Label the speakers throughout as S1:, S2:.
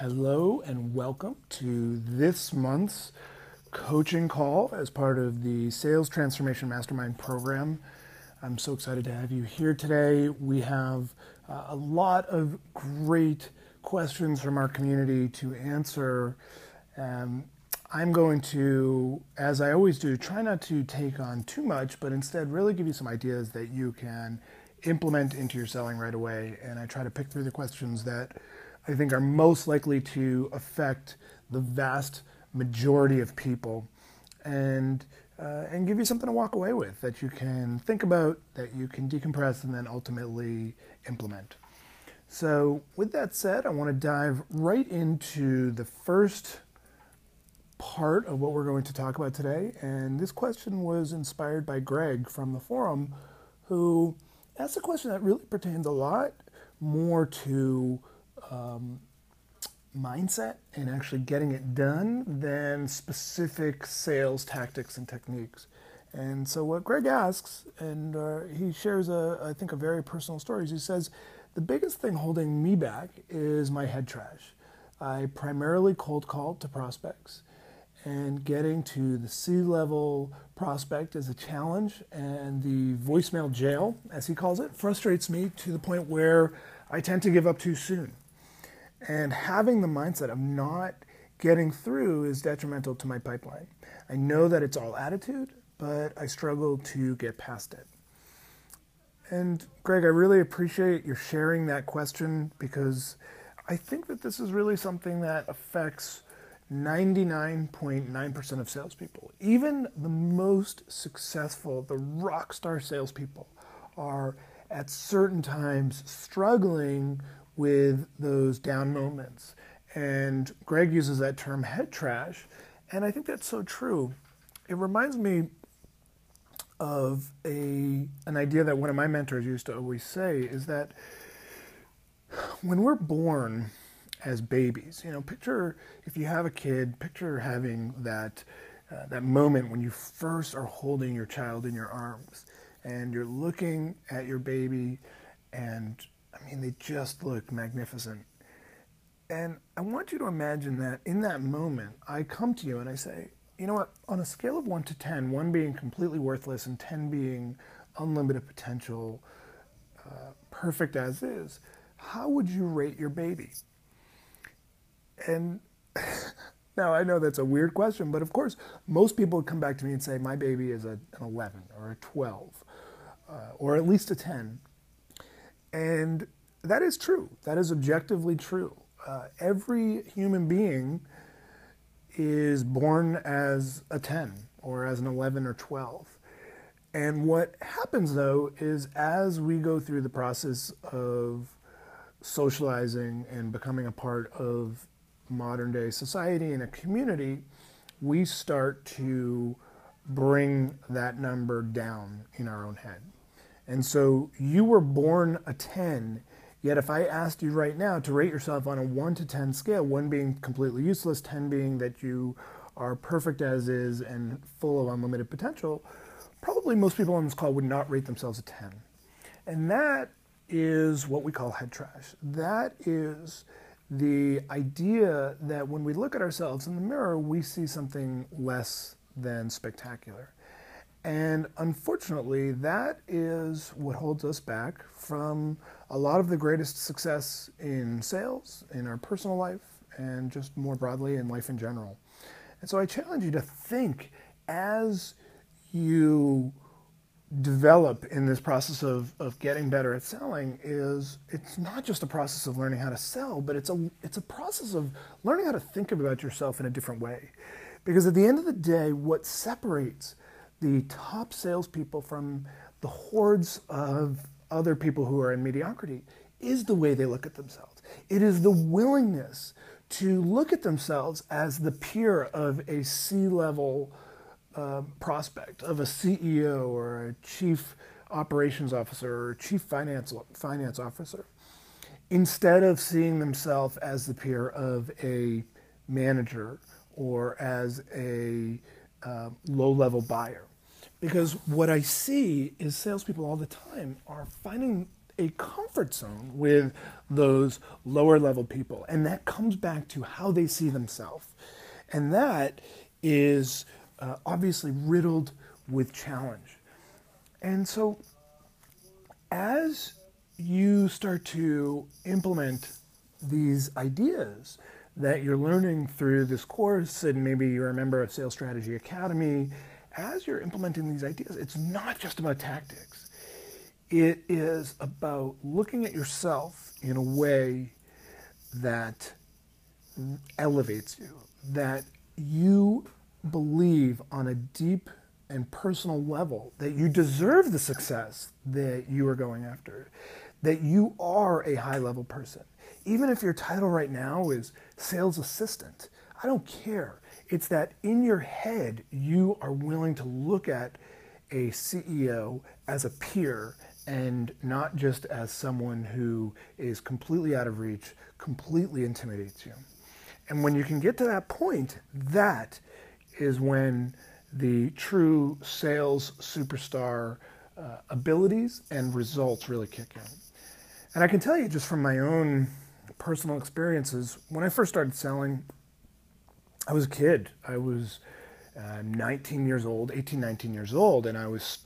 S1: Hello and welcome to this month's coaching call as part of the Sales Transformation Mastermind program. I'm so excited to have you here today. We have a lot of great questions from our community to answer. I'm going to, as I always do, try not to take on too much, but instead really give you some ideas that you can implement into your selling right away. And I try to pick through the questions that I think are most likely to affect the vast majority of people, and give you something to walk away with that you can think about, that you can decompress, and then ultimately implement. So with that said, I want to dive right into the first part of what we're going to talk about today. And this question was inspired by Greg from the forum, who asked a question that really pertains a lot more to mindset and actually getting it done than specific sales tactics and techniques. And so what Greg asks, and he shares I think a very personal story, is he says, the biggest thing holding me back is my head trash. I primarily cold call to prospects, and getting to the C-level prospect is a challenge, and the voicemail jail, as he calls it, frustrates me to the point where I tend to give up too soon. And having the mindset of not getting through is detrimental to my pipeline. I know that it's all attitude, but I struggle to get past it. And Greg, I really appreciate your sharing that question, because I think that this is really something that affects 99.9% of salespeople. Even the most successful, the rock star salespeople, are at certain times struggling with those down moments. And Greg uses that term head trash, and I think that's so true. It reminds me of an idea that one of my mentors used to always say, is that when we're born as babies, picture, if you have a kid, picture having that moment when you first are holding your child in your arms and you're looking at your baby, and they just look magnificent. And I want you to imagine that in that moment, I come to you and I say, you know what, on a scale of 1 to 10, 1 being completely worthless and 10 being unlimited potential, perfect as is, how would you rate your baby? And now I know that's a weird question, but of course, most people would come back to me and say, my baby is an 11 or a 12, or at least a 10. And that is true. That is objectively true. Every human being is born as a 10 or as an 11 or 12. And what happens, though, is as we go through the process of socializing and becoming a part of modern day society and a community, we start to bring that number down in our own head. And so you were born a 10, yet if I asked you right now to rate yourself on a 1 to 10 scale, 1 being completely useless, 10 being that you are perfect as is and full of unlimited potential, probably most people on this call would not rate themselves a 10. And that is what we call head trash. That is the idea that when we look at ourselves in the mirror, we see something less than spectacular. And unfortunately, that is what holds us back from a lot of the greatest success in sales, in our personal life, and just more broadly in life in general. And so I challenge you to think, as you develop in this process of getting better at selling, it's not just a process of learning how to sell, but it's a process of learning how to think about yourself in a different way. Because at the end of the day, what separates the top salespeople from the hordes of other people who are in mediocrity is the way they look at themselves. It is the willingness to look at themselves as the peer of a C-level prospect, of a CEO or a chief operations officer or a chief finance officer, instead of seeing themselves as the peer of a manager or as a low-level buyer. Because what I see is salespeople all the time are finding a comfort zone with those lower level people. And that comes back to how they see themselves. And that is obviously riddled with challenge. And so as you start to implement these ideas that you're learning through this course, and maybe you're a member of Sales Strategy Academy, as you're implementing these ideas, it's not just about tactics. It is about looking at yourself in a way that elevates you, that you believe on a deep and personal level that you deserve the success that you are going after, that you are a high-level person. Even if your title right now is sales assistant, I don't care. It's that in your head, you are willing to look at a CEO as a peer and not just as someone who is completely out of reach, completely intimidates you. And when you can get to that point, that is when the true sales superstar abilities and results really kick in. And I can tell you just from my own personal experiences, when I first started selling, I was a kid. I was 19 years old, 18, 19 years old, and I was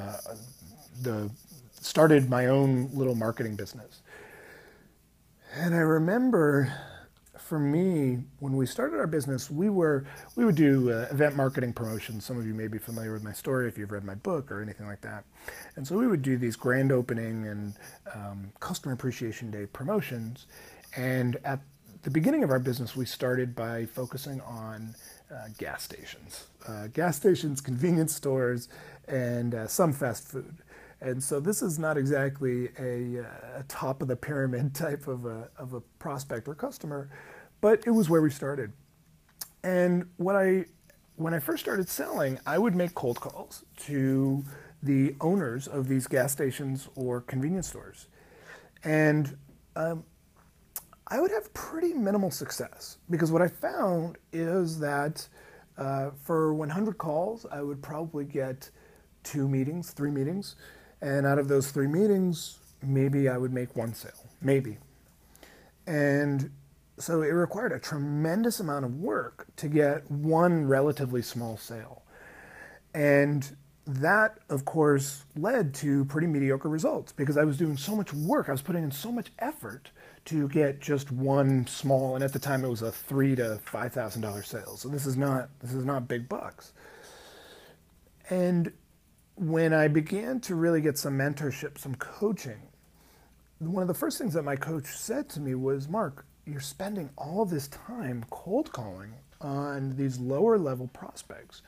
S1: started my own little marketing business. And I remember, for me, when we started our business, we would do event marketing promotions. Some of you may be familiar with my story if you've read my book or anything like that. And so we would do these grand opening and customer appreciation day promotions. And at the beginning of our business, we started by focusing on gas stations, convenience stores, and some fast food. And so this is not exactly a top of the pyramid type of a prospect or customer, but it was where we started. And when I first started selling, I would make cold calls to the owners of these gas stations or convenience stores. And I would have pretty minimal success because what I found is that for 100 calls, I would probably get 2 meetings, 3 meetings. And out of those 3 meetings, maybe I would make 1 sale, maybe. And so it required a tremendous amount of work to get 1 relatively small sale. And that, of course, led to pretty mediocre results because I was doing so much work. I was putting in so much effort to get just 1 small, and at the time it was a $3,000 to $5,000 sale. So this is not big bucks. And when I began to really get some mentorship, some coaching, one of the first things that my coach said to me was, Mark, you're spending all this time cold calling on these lower level prospects.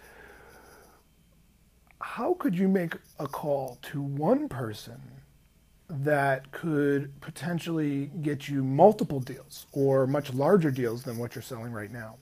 S1: How could you make a call to 1 person that could potentially get you multiple deals or much larger deals than what you're selling right now?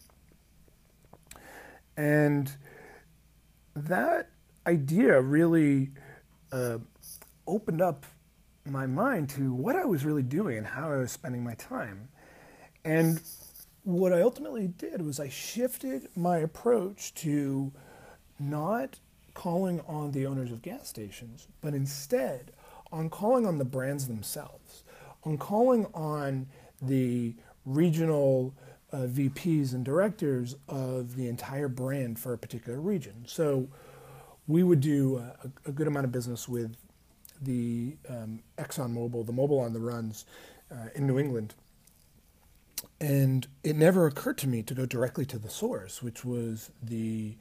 S1: And that idea really opened up my mind to what I was really doing and how I was spending my time. And what I ultimately did was I shifted my approach to not calling on the owners of gas stations, but instead on calling on the brands themselves, on calling on the regional VPs and directors of the entire brand for a particular region. So we would do a good amount of business with the ExxonMobil, the Mobil on the Runs in New England. And it never occurred to me to go directly to the source, which was the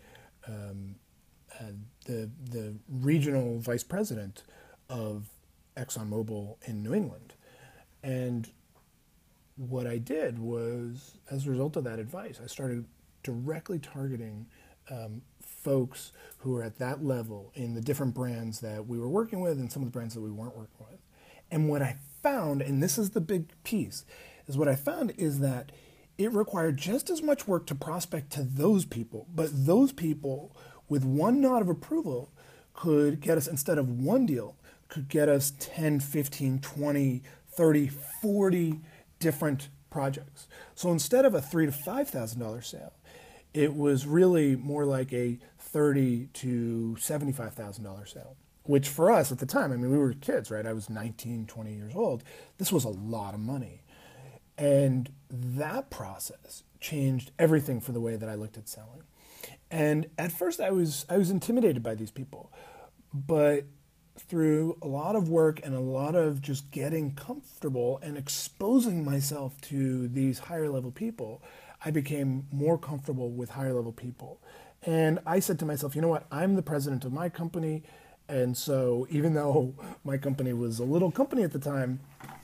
S1: regional vice president of ExxonMobil in New England. And what I did was, as a result of that advice, I started directly targeting folks who were at that level in the different brands that we were working with and some of the brands that we weren't working with. And what I found, and this is the big piece, is what I found is that it required just as much work to prospect to those people, but those people with 1 nod of approval could get us, instead of 1 deal, could get us 10, 15, 20, 30, 40 different projects. So instead of a $3,000 to $5,000 sale, it was really more like a $30,000 to $75,000 sale. which for us at the time, I mean, we were kids, right? I was 19, 20 years old. This was a lot of money. And that process changed everything for the way that I looked at selling. And at first I was intimidated by these people. But through a lot of work and a lot of just getting comfortable and exposing myself to these higher level people, I became more comfortable with higher level people. And I said to myself, you know what? I'm the president of my company. And so even though my company was a little company at the time,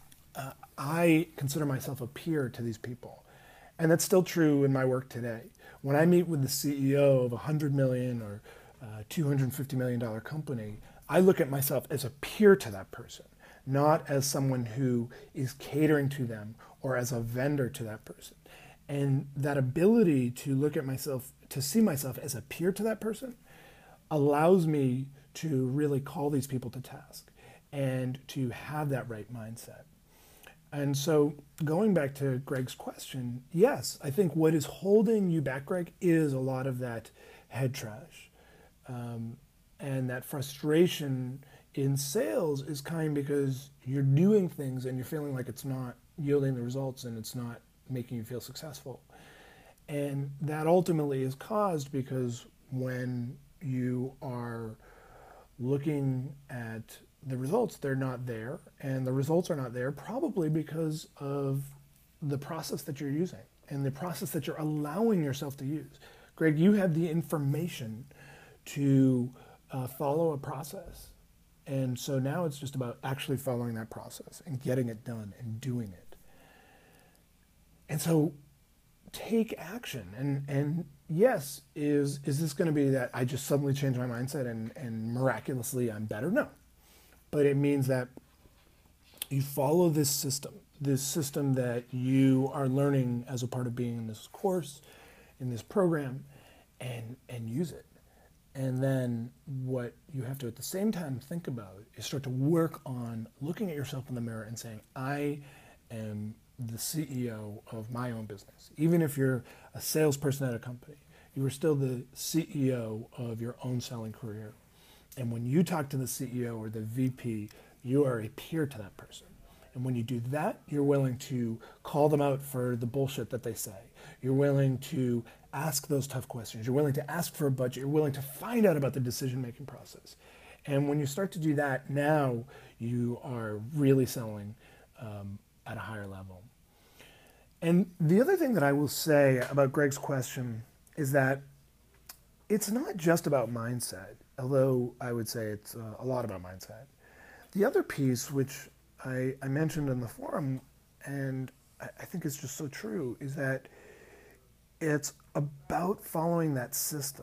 S1: I consider myself a peer to these people. And that's still true in my work today. When I meet with the CEO of a $100 million or $250 million company, I look at myself as a peer to that person, not as someone who is catering to them or as a vendor to that person. And that ability to look at myself, to see myself as a peer to that person, allows me to really call these people to task and to have that right mindset. And so going back to Greg's question, yes, I think what is holding you back, Greg, is a lot of that head trash. And that frustration in sales is coming because you're doing things and you're feeling like it's not yielding the results and it's not making you feel successful. And that ultimately is caused because when you are looking at the results, they're not there. And the results are not there probably because of the process that you're using and the process that you're allowing yourself to use. Greg, you have the information to follow a process. And so now it's just about actually following that process and getting it done and doing it. And so take action. And yes, is this going to be that I just suddenly change my mindset and miraculously I'm better? No. But it means that you follow this system that you are learning as a part of being in this course, in this program, and use it. And then what you have to at the same time think about is start to work on looking at yourself in the mirror and saying, I am the CEO of my own business. Even if you're a salesperson at a company, you are still the CEO of your own selling career. And when you talk to the CEO or the VP, you are a peer to that person. And when you do that, you're willing to call them out for the bullshit that they say. You're willing to ask those tough questions. You're willing to ask for a budget. You're willing to find out about the decision-making process. And when you start to do that, now you are really selling at a higher level. And the other thing that I will say about Greg's question is that it's not just about mindset, although I would say it's a lot about mindset. The other piece, which I mentioned in the forum, and I think it's just so true, is that it's about following that system.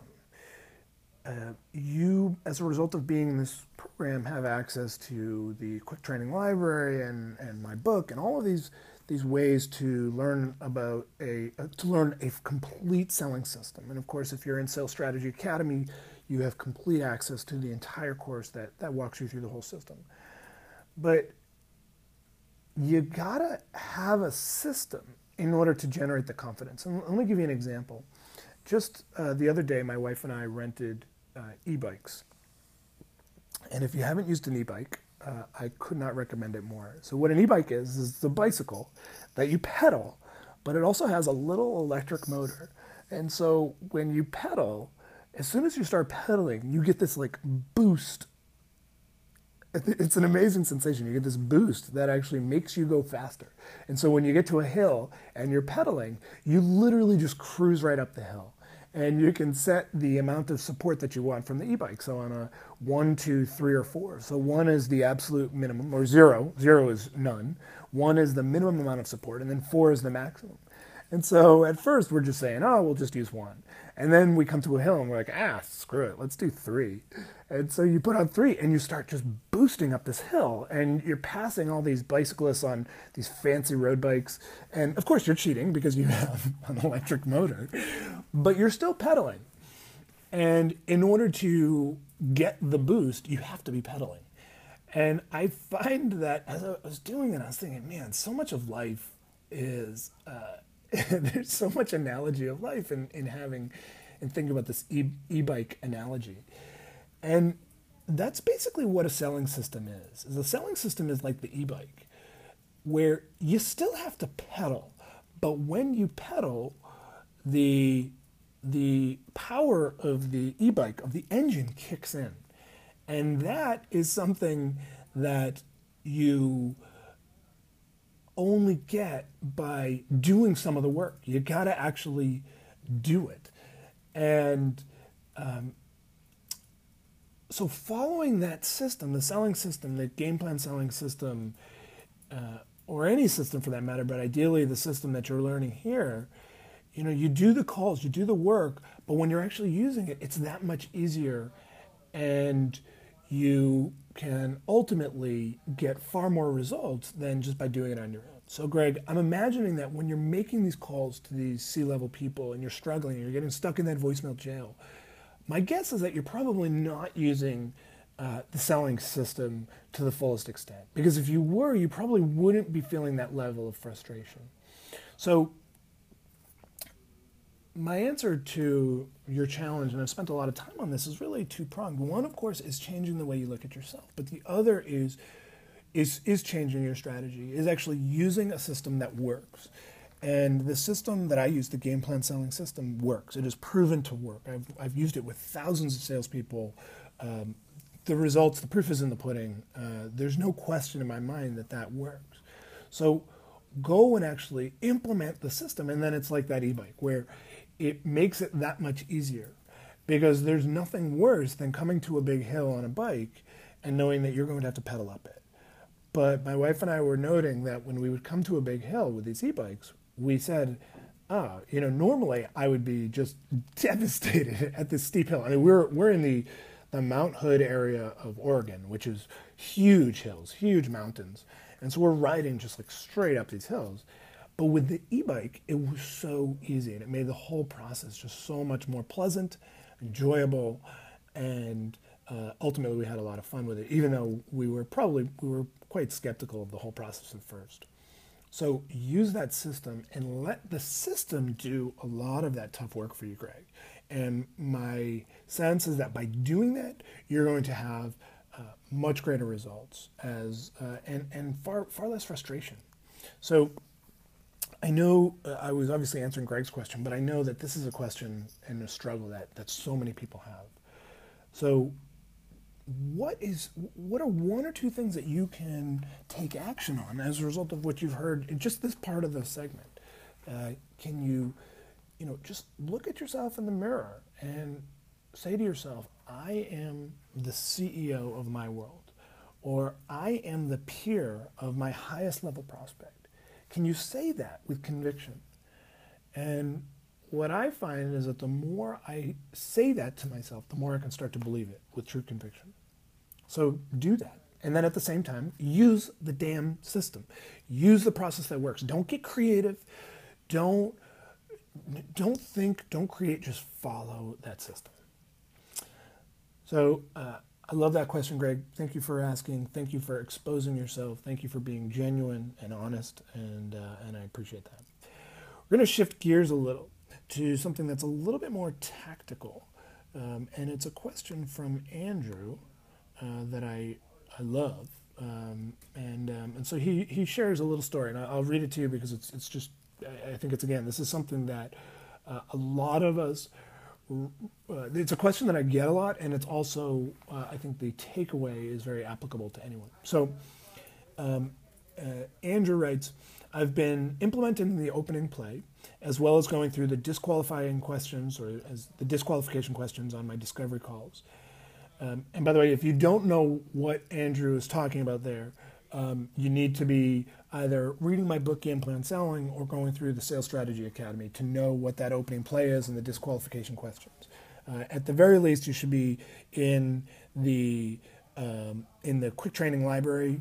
S1: You, as a result of being in this program, have access to the Quick Training Library and my book and all of these ways to learn about a complete selling system. And of course, if you're in Sales Strategy Academy, you have complete access to the entire course that walks you through the whole system. But you gotta have a system in order to generate the confidence. And let me give you an example. Just the other day, my wife and I rented e-bikes. And if you haven't used an e-bike, I could not recommend it more. So what an e-bike is the bicycle that you pedal, but it also has a little electric motor. And so when you pedal, as soon as you start pedaling, you get this like boost. It's an amazing sensation. You get this boost that actually makes you go faster. And so when you get to a hill and you're pedaling, you literally just cruise right up the hill. And you can set the amount of support that you want from the e-bike. So on a 1, 2, 3, or 4. So 1 is the absolute minimum, or 0. 0 is none. 1 is the minimum amount of support, and then 4 is the maximum. And so at first we're just saying, oh, we'll just use 1. And then we come to a hill and we're like, screw it, let's do 3. And so you put on 3 and you start just boosting up this hill and you're passing all these bicyclists on these fancy road bikes. And of course you're cheating because you have an electric motor, but you're still pedaling. And in order to get the boost, you have to be pedaling. And I find that as I was doing it, I was thinking, man, so much of life is... there's so much analogy of life in having and thinking about this e-bike analogy. And that's basically what a selling system is. A selling system is like the e-bike, where you still have to pedal, but when you pedal, the power of the e-bike, of the engine, kicks in. And that is something that you only get by doing some of the work. You got to actually do it. And so following that system, the selling system, the game plan selling system, or any system for that matter, but ideally the system that you're learning here, you do the calls, you do the work, but when you're actually using it, it's that much easier, and you can ultimately get far more results than just by doing it on your own. So Greg, I'm imagining that when you're making these calls to these C-level people and you're struggling, and you're getting stuck in that voicemail jail, my guess is that you're probably not using the selling system to the fullest extent. Because if you were, you probably wouldn't be feeling that level of frustration. So my answer to your challenge, and I've spent a lot of time on this, is really two-pronged. One, of course, is changing the way you look at yourself. But the other is changing your strategy, is actually using a system that works. And the system that I use, the game plan selling system, works. It is proven to work. I've used it with thousands of salespeople. The results, the proof is in the pudding. There's no question in my mind that works. So go and actually implement the system, and then it's like that e-bike, where it makes it that much easier. Because there's nothing worse than coming to a big hill on a bike and knowing that you're going to have to pedal up it. But my wife and I were noting that when we would come to a big hill with these e-bikes, we said, normally I would be just devastated at this steep hill. I mean, we're in the Mount Hood area of Oregon, which is huge hills, huge mountains. And so we're riding just like straight up these hills. But with the e-bike, it was so easy, and it made the whole process just so much more pleasant, enjoyable, and ultimately we had a lot of fun with it, even though we were quite skeptical of the whole process at first. So use that system and let the system do a lot of that tough work for you, Greg. And my sense is that by doing that, you're going to have much greater results and far less frustration. So I know I was obviously answering Greg's question, but I know that this is a question and a struggle that so many people have. So what are one or two things that you can take action on as a result of what you've heard in just this part of the segment? Can you just look at yourself in the mirror and say to yourself, I am the CEO of my world, or I am the peer of my highest level prospect? Can you say that with conviction? And what I find is that the more I say that to myself, the more I can start to believe it with true conviction. So do that. And then at the same time, use the damn system. Use the process that works. Don't get creative. Don't think, don't create, just follow that system. So I love that question, Greg. Thank you for asking. Thank you for exposing yourself. Thank you for being genuine and honest, and I appreciate that. We're going to shift gears a little to something that's a little bit more tactical, and it's a question from Andrew that I love, and so he shares a little story, and I'll read it to you because it's just, I think this is something that a lot of us, it's a question that I get a lot, and it's also, I think the takeaway is very applicable to anyone. So Andrew writes, I've been implementing the opening play, as well as going through the disqualifying questions, or as the disqualification questions on my discovery calls. And by the way, if you don't know what Andrew is talking about there, you need to be either reading my book, Game Plan Selling, or going through the Sales Strategy Academy to know what that opening play is and the disqualification questions. At the very least, you should be in the quick training library.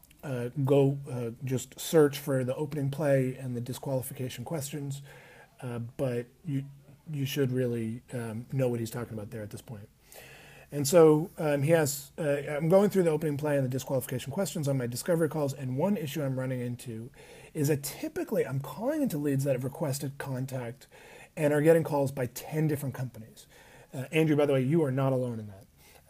S1: Just search for the opening play and the disqualification questions, but you should really know what he's talking about there at this point. And so he has, I'm going through the opening play and the disqualification questions on my discovery calls, and one issue I'm running into is that typically I'm calling into leads that have requested contact and are getting calls by 10 different companies. Andrew, by the way, you are not alone in that.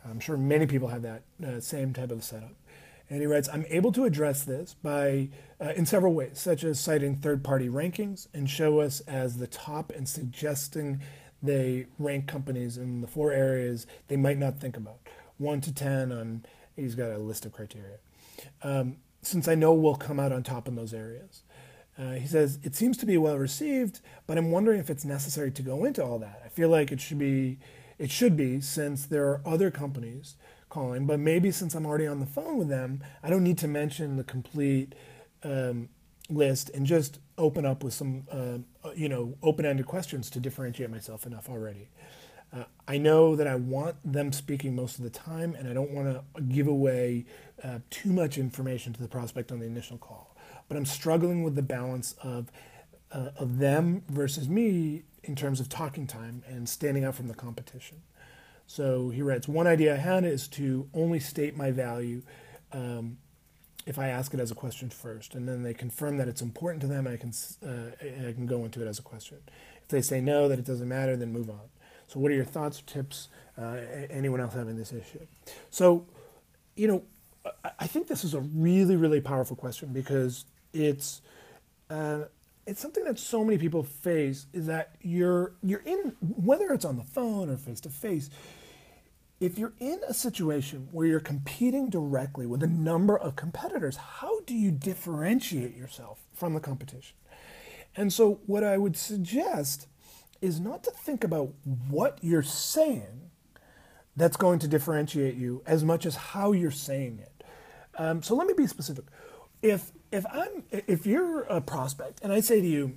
S1: I'm sure many people have that same type of setup. And he writes, I'm able to address this by in several ways, such as citing third-party rankings and show us as the top and suggesting they rank companies in the 4 areas they might not think about. 1 to 10 on, he's got a list of criteria. Since I know we'll come out on top in those areas. He says, it seems to be well received, but I'm wondering if it's necessary to go into all that. I feel like it should be since there are other companies calling, but maybe since I'm already on the phone with them, I don't need to mention the complete list and just open up with some, open-ended questions to differentiate myself enough already. I know that I want them speaking most of the time, and I don't want to give away too much information to the prospect on the initial call. But I'm struggling with the balance of them versus me in terms of talking time and standing out from the competition. So he writes, one idea I had is to only state my value if I ask it as a question first, and then they confirm that it's important to them, I can go into it as a question. If they say no, that it doesn't matter, then move on. So what are your thoughts, tips, anyone else having this issue? So, I think this is a really, really powerful question because it's something that so many people face, is that you're in, whether it's on the phone or face to face, if you're in a situation where you're competing directly with a number of competitors, how do you differentiate yourself from the competition? And so what I would suggest is not to think about what you're saying that's going to differentiate you as much as how you're saying it. So let me be specific. If you're a prospect and I say to you,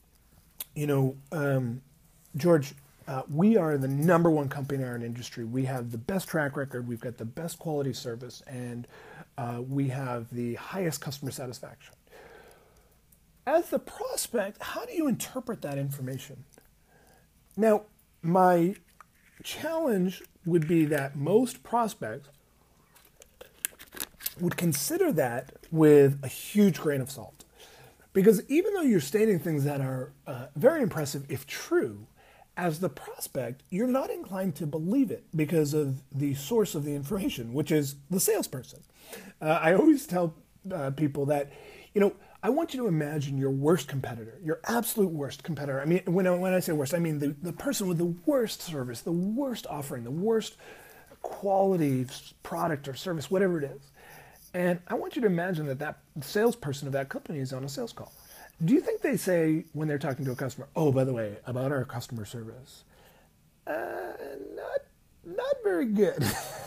S1: George, we are the number 1 company in our industry. We have the best track record. We've got the best quality service, and we have the highest customer satisfaction. As the prospect, how do you interpret that information? Now, my challenge would be that most prospects would consider that with a huge grain of salt. Because even though you're stating things that are very impressive, if true, as the prospect, you're not inclined to believe it because of the source of the information, which is the salesperson. I always tell people that, I want you to imagine your worst competitor, your absolute worst competitor. I mean, when I say worst, I mean the person with the worst service, the worst offering, the worst quality product or service, whatever it is. And I want you to imagine that salesperson of that company is on a sales call. Do you think they say when they're talking to a customer, oh, by the way, about our customer service, not very good.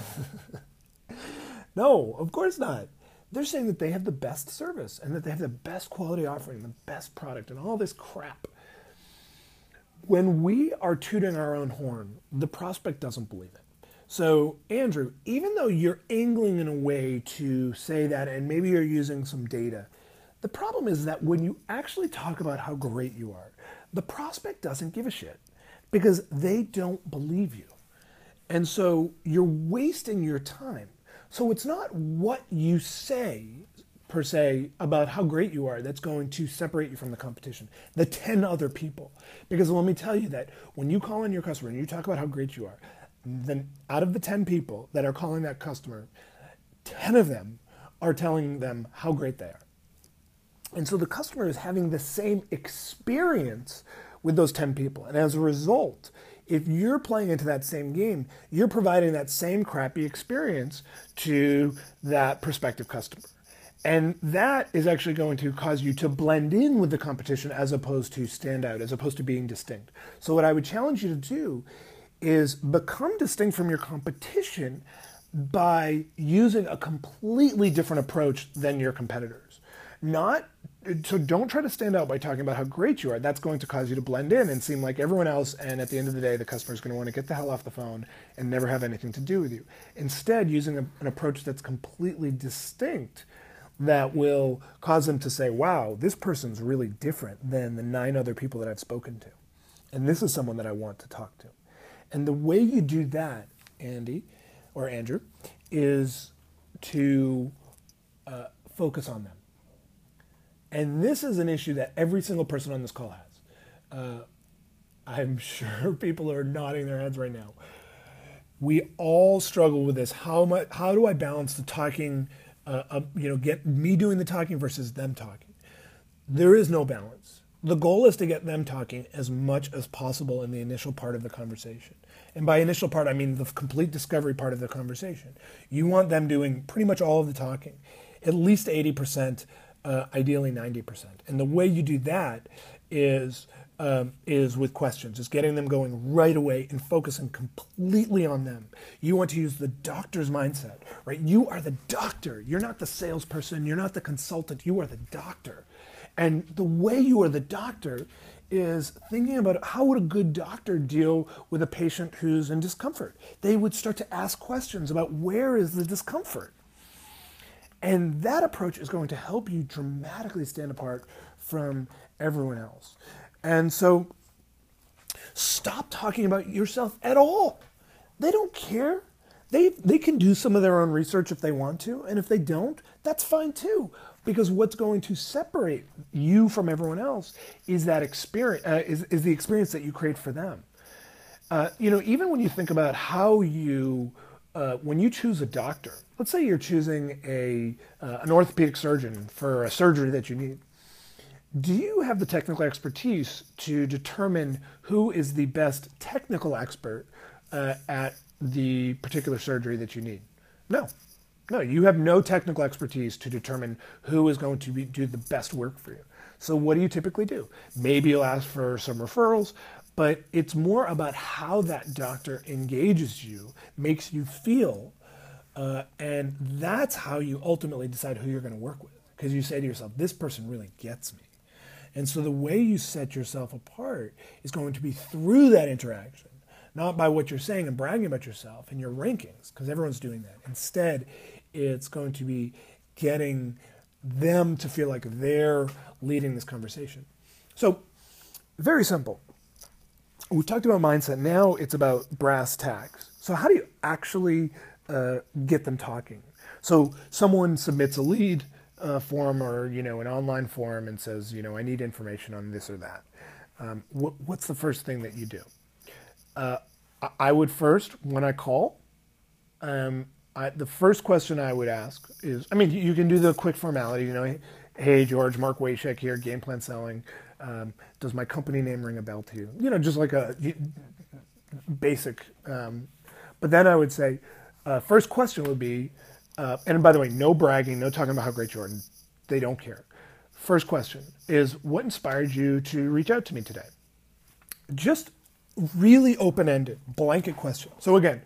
S1: No, of course not. They're saying that they have the best service and that they have the best quality offering, the best product, and all this crap. When we are tooting our own horn, the prospect doesn't believe it. So, Andrew, even though you're angling in a way to say that, and maybe you're using some data, the problem is that when you actually talk about how great you are, the prospect doesn't give a shit because they don't believe you. And so you're wasting your time. So it's not what you say, per se, about how great you are that's going to separate you from the competition, the 10 other people. Because let me tell you that when you call in your customer and you talk about how great you are, then out of the 10 people that are calling that customer, 10 of them are telling them how great they are. And so the customer is having the same experience with those 10 people. And as a result, if you're playing into that same game, you're providing that same crappy experience to that prospective customer. And that is actually going to cause you to blend in with the competition as opposed to stand out, as opposed to being distinct. So what I would challenge you to do is become distinct from your competition by using a completely different approach than your competitors. So don't try to stand out by talking about how great you are. That's going to cause you to blend in and seem like everyone else, and at the end of the day, the customer is going to want to get the hell off the phone and never have anything to do with you. Instead, using an approach that's completely distinct that will cause them to say, wow, this person's really different than the 9 other people that I've spoken to. And this is someone that I want to talk to. And the way you do that, Andy, or Andrew, is to focus on them. And this is an issue that every single person on this call has. I'm sure people are nodding their heads right now. We all struggle with this. How do I balance the talking, get me doing the talking versus them talking? There is no balance. The goal is to get them talking as much as possible in the initial part of the conversation. And by initial part, I mean the complete discovery part of the conversation. You want them doing pretty much all of the talking, at least 80%, ideally 90%. And the way you do that is with questions, is getting them going right away and focusing completely on them. You want to use the doctor's mindset, right? You are the doctor. You're not the salesperson. You're not the consultant. You are the doctor. And the way you are the doctor is thinking about how would a good doctor deal with a patient who's in discomfort. They would start to ask questions about where is the discomfort. And that approach is going to help you dramatically stand apart from everyone else. And so stop talking about yourself at all. They don't care. They can do some of their own research if they want to, and if they don't, that's fine too. Because what's going to separate you from everyone else is that experience, is the experience that you create for them. Even when you think about how when you choose a doctor, let's say you're choosing an orthopedic surgeon for a surgery that you need. Do you have the technical expertise to determine who is the best technical expert at the particular surgery that you need? No. No, you have no technical expertise to determine who is going to do the best work for you. So what do you typically do? Maybe you'll ask for some referrals, but it's more about how that doctor engages you, makes you feel, and that's how you ultimately decide who you're going to work with. Because you say to yourself, this person really gets me. And so the way you set yourself apart is going to be through that interaction, not by what you're saying and bragging about yourself and your rankings, because everyone's doing that. Instead, it's going to be getting them to feel like they're leading this conversation. So, very simple. We've talked about mindset. Now it's about brass tacks. So how do you actually get them talking? So someone submits a lead form or an online form and says, I need information on this or that. What's the first thing that you do? I would first, when I call, the first question I would ask is, you can do the quick formality, hey, George, Mark Wayshek here, Game Plan Selling. Does my company name ring a bell to you? Just like a basic. But then I would say, first question would be, and by the way, no bragging, no talking about how great you are. They don't care. First question is, what inspired you to reach out to me today? Just really open-ended, blanket question. So again,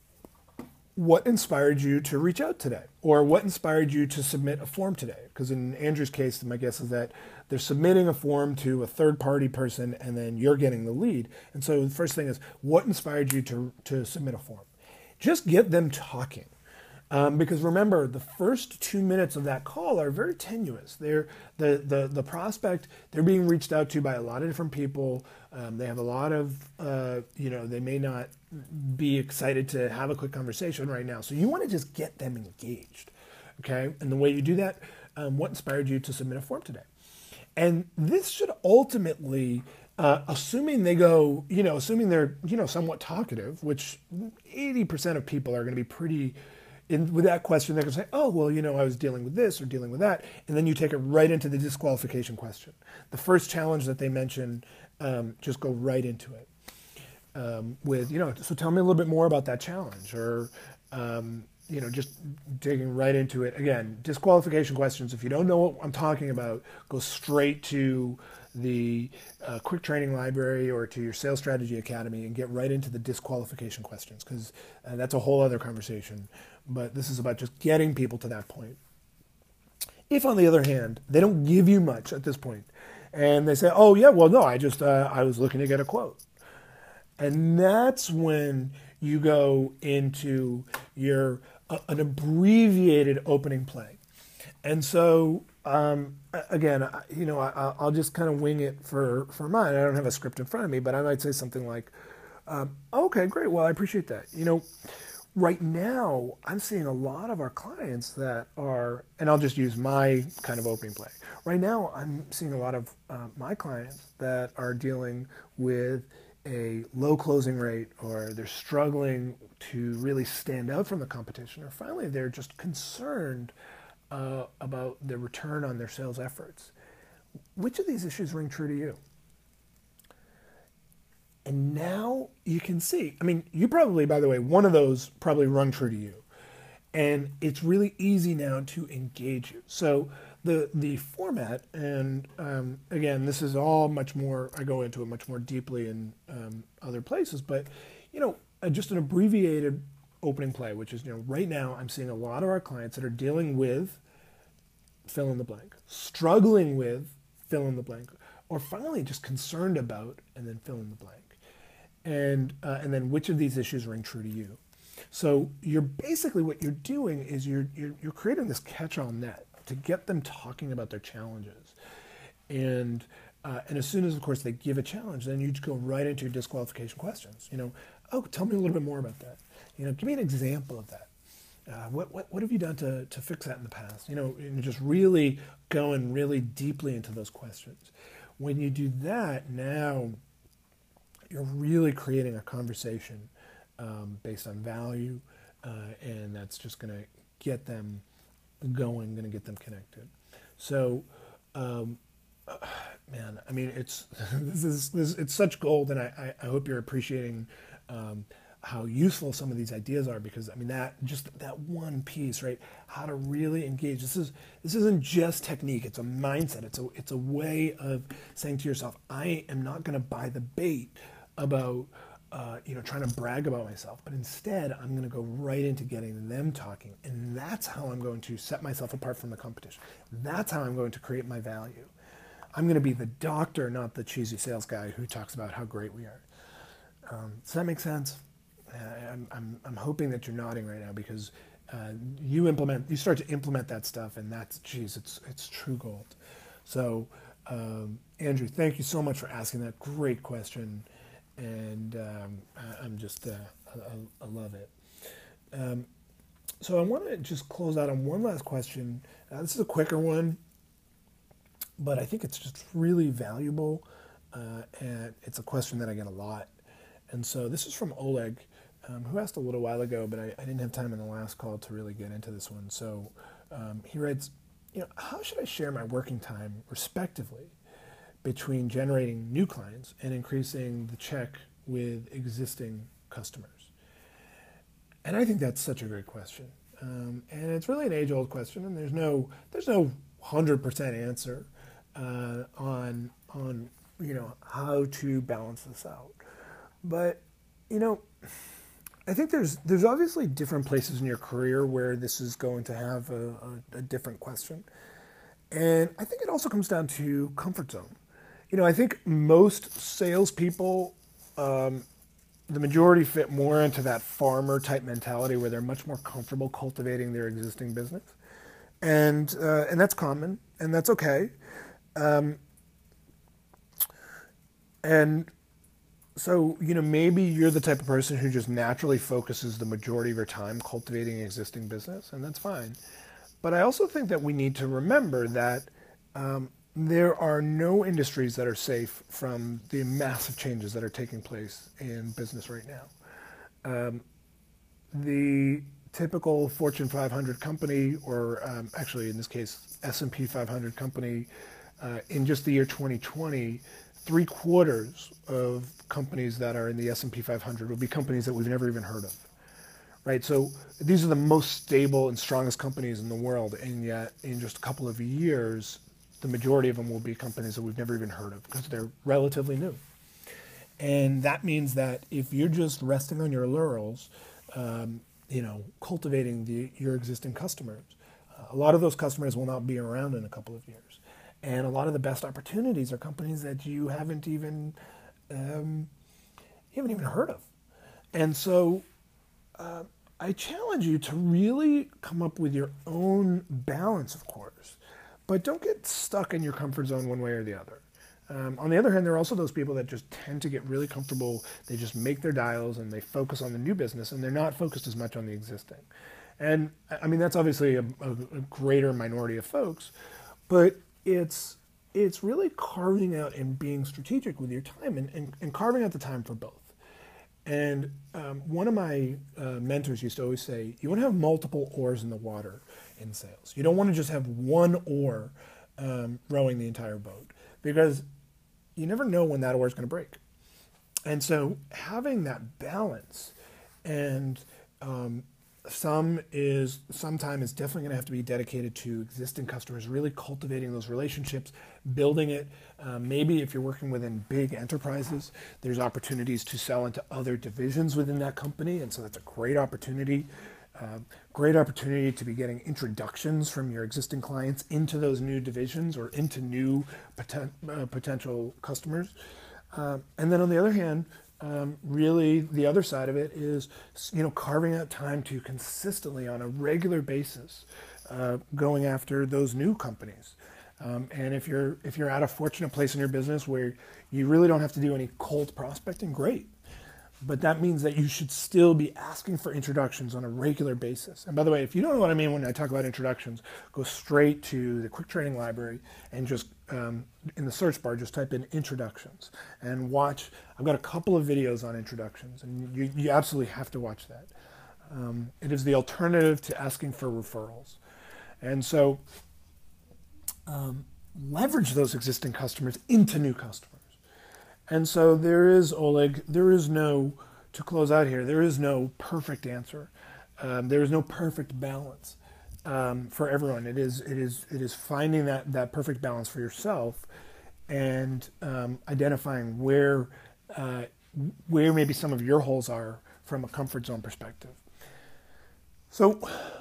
S1: what inspired you to reach out today? Or what inspired you to submit a form today? Because in Andrew's case, my guess is that they're submitting a form to a third-party person and then you're getting the lead. And so the first thing is, what inspired you to submit a form? Just get them talking. Because remember, the first 2 minutes of that call are very tenuous. They're the prospect, they're being reached out to by a lot of different people. They have a lot of, they may not be excited to have a quick conversation right now. So you want to just get them engaged, okay? And the way you do that, what inspired you to submit a form today? And this should ultimately, assuming they go, assuming they're, somewhat talkative, which 80% of people are going to be pretty. With that question, they're going to say, oh, well, I was dealing with this or dealing with that. And then you take it right into the disqualification question. The first challenge that they mention, just go right into it. So tell me a little bit more about that challenge, or, just digging right into it. Again, disqualification questions, if you don't know what I'm talking about, go straight to the Quick Training Library or to your Sales Strategy Academy and get right into the disqualification questions, because that's a whole other conversation. But this is about just getting people to that point. If, on the other hand, they don't give you much at this point, and they say, oh, yeah, well, no, I was looking to get a quote. And that's when you go into an abbreviated opening play. And so, again, I'll just kind of wing it for mine. I don't have a script in front of me, but I might say something like, okay, great, well, I appreciate that. Right now, I'm seeing a lot of our clients that are, and I'll just use my kind of opening play. Right now, I'm seeing a lot of my clients that are dealing with a low closing rate, or they're struggling to really stand out from the competition, or finally they're just concerned about the return on their sales efforts. Which of these issues ring true to you? And now you can see, I mean, you probably, by the way, one of those probably rung true to you. And it's really easy now to engage you. So the format, and again, this is all much more, I go into it much more deeply in other places, but, just an abbreviated opening play, which is, right now I'm seeing a lot of our clients that are dealing with fill in the blank, struggling with fill in the blank, or finally just concerned about and then fill in the blank. And then which of these issues ring true to you? So you're basically, what you're doing is you're creating this catch-all net to get them talking about their challenges. And as soon as, of course, they give a challenge, then you just go right into your disqualification questions. Oh, tell me a little bit more about that. Give me an example of that. What have you done to fix that in the past? And just really going really deeply into those questions. When you do that, now you're really creating a conversation based on value, and that's just going to get them going, going to get them connected. So, man, I mean, it's it's such gold, and I hope you're appreciating how useful some of these ideas are, because I mean, that one piece, right? How to really engage. This isn't just technique. It's a mindset. It's a way of saying to yourself, I am not going to buy the bait about trying to brag about myself, but instead I'm going to go right into getting them talking, and that's how I'm going to set myself apart from the competition. That's how I'm going to create my value. I'm going to be the doctor, not the cheesy sales guy who talks about how great we are. Does that make sense? I'm hoping that you're nodding right now, because you start to implement that stuff, and it's true gold. So, Andrew, thank you so much for asking that great question. And I'm just, I love it. So I want to just close out on one last question. This is a quicker one, but I think it's just really valuable, and it's a question that I get a lot. And so this is from Oleg, who asked a little while ago, but I didn't have time in the last call to really get into this one. So he writes, how should I share my working time respectively between generating new clients and increasing the check with existing customers? And I think that's such a great question. And it's really an age-old question, and there's no 100% answer on how to balance this out. But I think there's obviously different places in your career where this is going to have a different question. And I think it also comes down to comfort zone. I think most salespeople, the majority fit more into that farmer type mentality where they're much more comfortable cultivating their existing business, and that's common, and that's okay. And so maybe you're the type of person who just naturally focuses the majority of your time cultivating existing business, and that's fine. But I also think that we need to remember that there are no industries that are safe from the massive changes that are taking place in business right now. The typical Fortune 500 company, or actually in this case, S&P 500 company, in just the year 2020, 3/4 of companies that are in the S&P 500 will be companies that we've never even heard of. Right, so these are the most stable and strongest companies in the world, and yet in just a couple of years, the majority of them will be companies that we've never even heard of because they're relatively new. And that means that if you're just resting on your laurels, cultivating your existing customers, a lot of those customers will not be around in a couple of years. And a lot of the best opportunities are companies that you haven't even heard of. And so I challenge you to really come up with your own balance, of course, but don't get stuck in your comfort zone one way or the other. On the other hand, there are also those people that just tend to get really comfortable. They just make their dials and they focus on the new business, and they're not focused as much on the existing. And I mean, that's obviously a greater minority of folks, but it's it's really carving out and being strategic with your time and carving out the time for both. And one of my mentors used to always say, you want to have multiple oars in the water in sales. You don't want to just have one oar rowing the entire boat, because you never know when that oar is going to break. And so having that balance, and some time is definitely going to have to be dedicated to existing customers, really cultivating those relationships, building it. Maybe if you're working within big enterprises, there's opportunities to sell into other divisions within that company, and so that's a great opportunity. Great opportunity to be getting introductions from your existing clients into those new divisions or into new potential customers. And then on the other hand, really the other side of it is, carving out time to consistently on a regular basis going after those new companies. And if you're at a fortunate place in your business where you really don't have to do any cold prospecting, great. But that means that you should still be asking for introductions on a regular basis. And by the way, if you don't know what I mean when I talk about introductions, go straight to the Quick Training Library and just in the search bar, just type in introductions and watch. I've got a couple of videos on introductions, and you absolutely have to watch that. It is the alternative to asking for referrals. And so leverage those existing customers into new customers. And so there is, Oleg, to close out here, there is no perfect answer. There is no perfect balance for everyone. It is finding that perfect balance for yourself, and identifying where maybe some of your holes are from a comfort zone perspective. So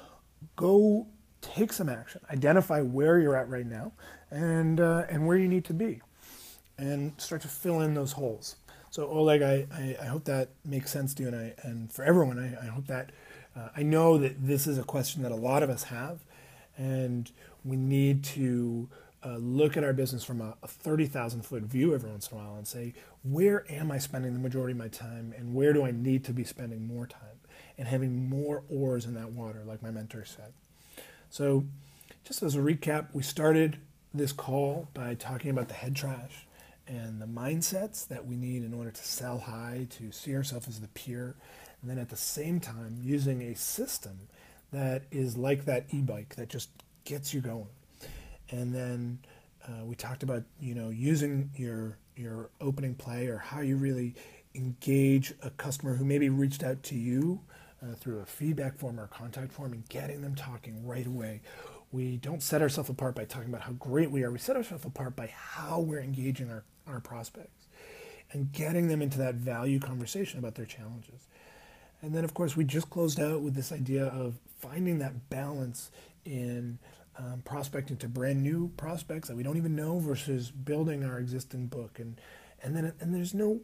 S1: go take some action. Identify where you're at right now, and where you need to be, and start to fill in those holes. So Oleg, I hope that makes sense to you, and for everyone, I hope that, I know that this is a question that a lot of us have, and we need to look at our business from a 30,000 foot view every once in a while and say, where am I spending the majority of my time, and where do I need to be spending more time, and having more oars in that water, like my mentor said. So just as a recap, we started this call by talking about the head trash and the mindsets that we need in order to sell high, to see ourselves as the peer, and then at the same time using a system that is like that e-bike that just gets you going. And then we talked about using your opening play, or how you really engage a customer who maybe reached out to you through a feedback form or a contact form, and getting them talking right away. We don't set ourselves apart by talking about how great we are. We set ourselves apart by how we're engaging our prospects and getting them into that value conversation about their challenges. And then, of course, we just closed out with this idea of finding that balance in prospecting to brand new prospects that we don't even know versus building our existing book. And there's no,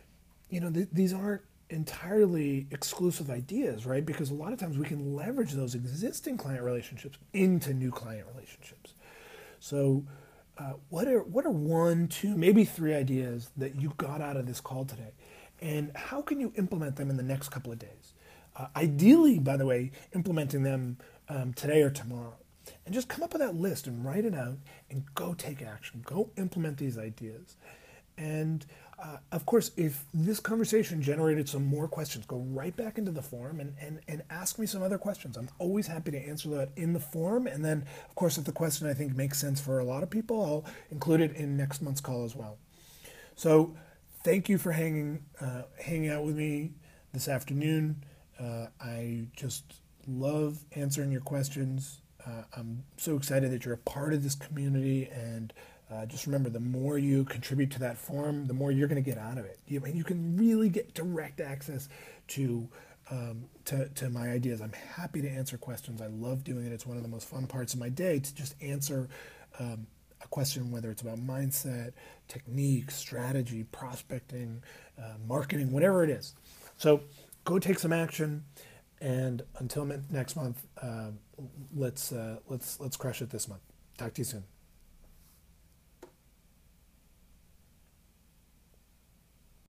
S1: these aren't entirely exclusive ideas, right? Because a lot of times we can leverage those existing client relationships into new client relationships. So what are 1, 2, maybe 3 ideas that you got out of this call today? And how can you implement them in the next couple of days? Ideally, by the way, implementing them today or tomorrow. And just come up with that list and write it out and go take action. Go implement these ideas. And of course, if this conversation generated some more questions, go right back into the forum and ask me some other questions. I'm always happy to answer that in the forum. And then, of course, if the question I think makes sense for a lot of people, I'll include it in next month's call as well. So thank you for hanging out with me this afternoon. I just love answering your questions. I'm so excited that you're a part of this community, and just remember, the more you contribute to that forum, the more you're going to get out of it. You can really get direct access to my ideas. I'm happy to answer questions. I love doing it. It's one of the most fun parts of my day to just answer a question, whether it's about mindset, technique, strategy, prospecting, marketing, whatever it is. So go take some action. And until next month, let's crush it this month. Talk to you soon.